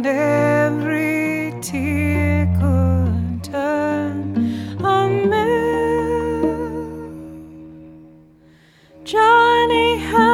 and every tear could turn a mill. Johnny had